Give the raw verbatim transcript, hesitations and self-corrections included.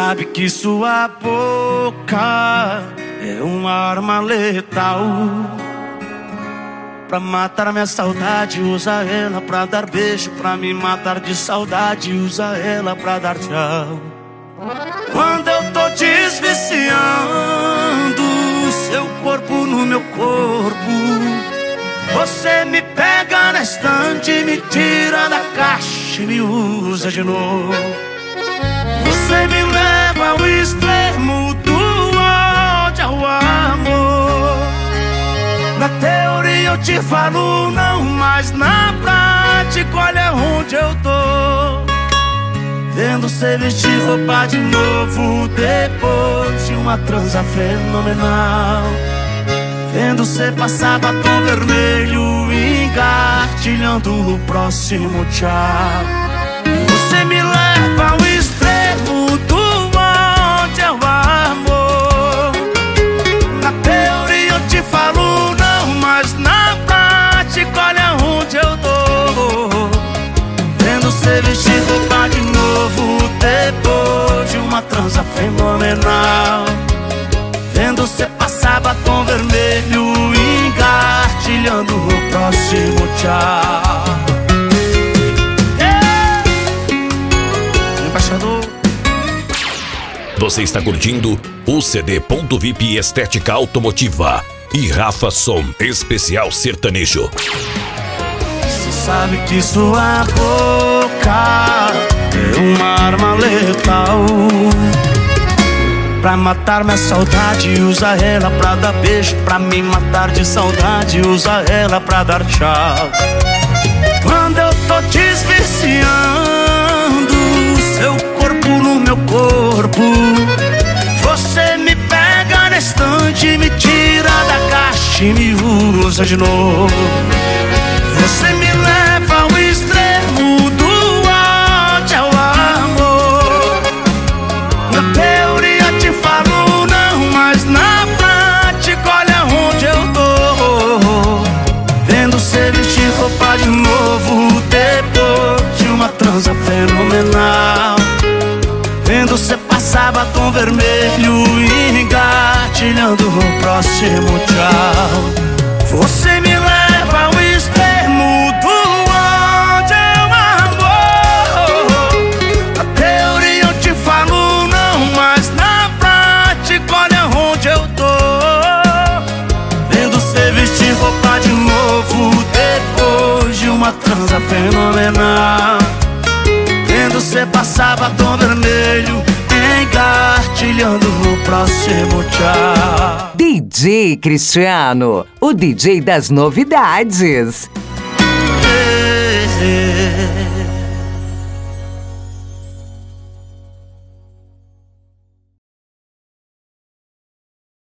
sabe que sua boca é uma arma letal. Pra matar minha saudade, usa ela pra dar beijo. Pra me matar de saudade, usa ela pra dar tchau. Quando eu tô desviciando seu corpo no meu corpo, você me pega na estante, me tira da caixa e me usa de novo. Você me leva ao extremo do ódio ao amor. Na teoria eu te falo não, mas na prática olha onde eu tô. Vendo você vestir roupa de novo depois de uma transa fenomenal. Vendo você passar batom vermelho, engatilhando o próximo tchau. Você me leva ao extremo do ódio ao amor. Na teoria eu te falo não, mas na prática olha onde eu tô. Vendo você vestir roupa de novo depois de uma transa fenomenal. Vendo você passar batom vermelho, engatilhando o próximo tchau. Yeah! Embaixador. Você está curtindo o C D Ponto V I P Estética Automotiva e Rafa Som Especial Sertanejo. Você sabe que sua boca é uma arma letal. Pra matar minha saudade, usa ela pra dar beijo. Pra me matar de saudade, usa ela pra dar tchau. Quando eu tô desviciando seu corpo no meu corpo, você me pega na estante, me tira da caixa e me usa de novo. Você me leva ao extremo do ódio ao amor. Na teoria te falo não, mas na prática olha onde eu tô. Vendo você vestir roupa de novo depois de uma transa fenomenal. Vendo você passar batom vermelho, engatilhando o próximo tchau. Você me leva ao extremo do ódio ao amor. Na teoria eu te falo não, mas na prática olha onde eu tô. Vendo você vestir roupa de novo depois de uma transa fenomenal. Vendo você passar batom vermelho, engatilhando o próximo tchau. D J Cristiano, o D J das novidades. Hey, hey.